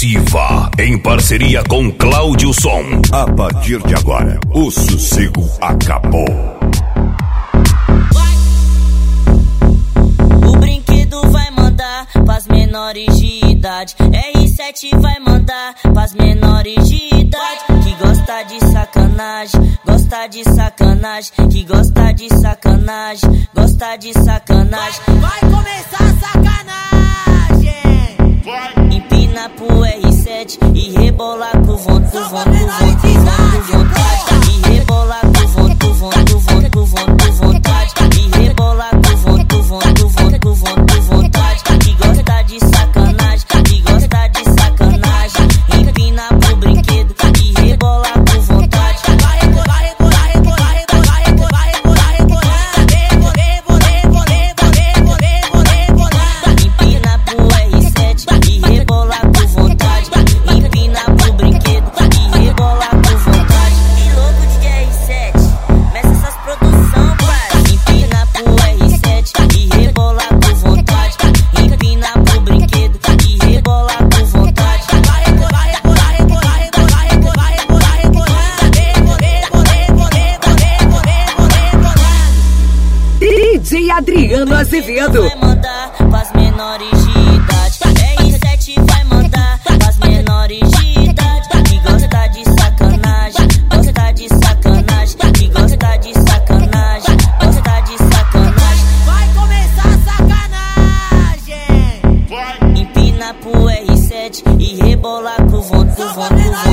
Agressiva, em parceria com Cláudio Som. A partir de agora, o sossego acabou. O brinquedo vai mandar pras menores de idade. R7 vai mandar pras menores de idade. Que gosta de sacanagem, gosta de sacanagem. Que gosta de sacanagem, gosta de sacanagem. Vai começar a sacanagem. Empina pro R7 e rebola com vontade, com vontade. E rebola com vontade, com vontade, com vontade. E rebola com vontade, com vontade. Que gosta de sacanagem, que gosta de sacanagem. Empina pro brinquedo e rebola com vontade. Vai rebolar, rebolar, rebolar, rebolar, rebolar, rebolar, rebolar. Empina pro R7 e rebola com vontade. Empina pro brinquedo e rebola com vontade. E louco de R7, meça essas produção, pai. Empina pro R7 e rebola com vontade. Empina pro brinquedo e rebola com vontade. Vai rebolar, rebolar, rebolar, rebolar, rebolar, rebolar. DJ Adriano Azevedo. Vai mandar pras menores de idade. R7 vai mandar pras menores de idade. Que gosta de sacanagem, gosta de sacanagem. Que gosta de sacanagem, gosta de sacanagem. Vai começar a sacanagem. Empina pro R7 e rebola com vontade, com vontade.